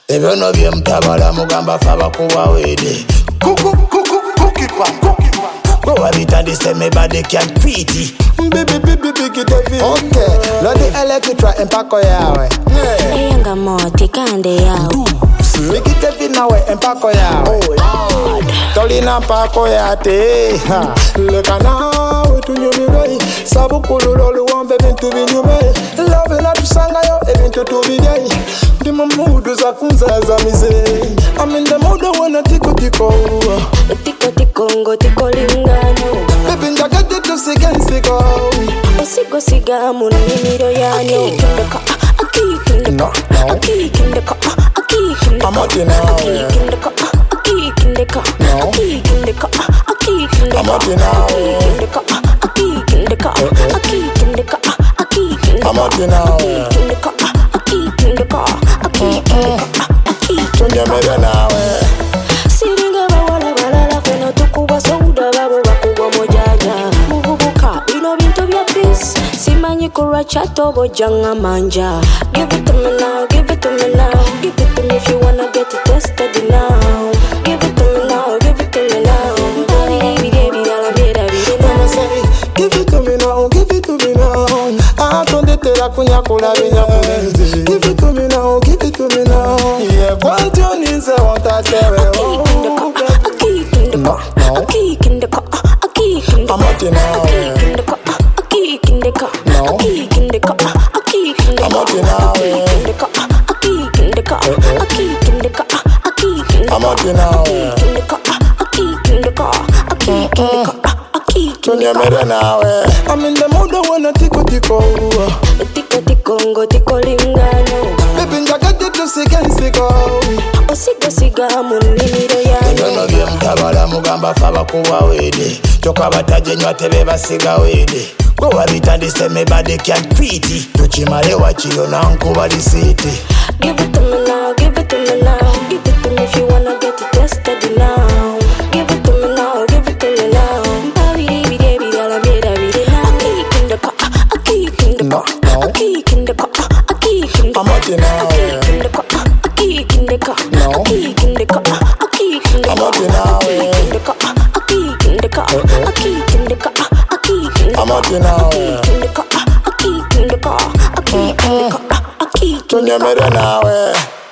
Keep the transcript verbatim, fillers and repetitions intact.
Ebyo no bye mtabala mugamba faba kuwa wede. Kuku kuku kukipa kukipa. Go abitandise me body can pretty. Baby baby baby David. Okay. Lodi electra empako yawe. Eyanga moti kande yawe. Make it David nawe empako yawe. Oh Lord. Tolina mpako yate. Leka nawe tunyumiwe. Sabu kululolu wambe bintu binyume. Love na tusanga yo ebintu tubidei. Dimo mudu za kunza za mize. I'm in the mood I wanna tiko tiko. Tiko tiko ngo tiko lingano. Baby njagade tu sigen siko. Osigo siga munimiro yano. No, no. Akikindeka, akikindeka. I'm out now. Akikindeka, akikindeka. No. Akikindeka, akikindeka. I'm out now. Akikindeka, akikindeka. Akikindeka, akikindeka. I'm out now. Akikindeka, akikindeka. Akikindeka, Tunyemere nawe. Siringa bawala balala feno tukuba souda babo bakuwa mojaja. Mububuka bino bintu bya peace. Simanyi kurwa chato bojanga manja. Give it to me now, give it to me now. Give it to me if you wanna get it tested now. Give it to me now, give it to me now. Baby, baby, dala bera bera. Give it to me now, give it to me now. Ah, tonde tera kunya kula binya kule. Give it to me now, give it to me now. Yeah, want you need say want I tell you. No, no. Akikindeka, akikindeka. I'm out now. Akikindeka, akikindeka. No. Akikindeka, akikindeka. I'm out now. Akikindeka, akikindeka. Akikindeka, akikindeka. I'm out now. Akikindeka, akikindeka. Akikindeka, akikindeka. Tunyemere nawe. I'm in the mood I wanna tiko tiko. Tiko tiko ngo tiko lingano. Baby njagade tu sigen siko. Osigo siga munimiro yano. Ebyo no bye mtabala mugamba faba kuwa wede. Toka bataje nywa tebe basiga wede. Go abitandise me body can pretty. Tuchimale wachilo na nkuba lisiti. Give it to me now, give it to me now. Give it to me if you wanna get it tested now. Give it to me now, give it to me now. Baby, baby, dala bera bera. Akikindeka, akikindeka. No, no. Akikindeka, akikindeka. I'm out now. Akikindeka, akikindeka. No. Akikindeka, akikindeka. I'm out now. Akikindeka, akikindeka. Akikindeka, akikindeka. I'm out now. Akikindeka, akikindeka. Akikindeka, akikindeka. Tunyemere nawe.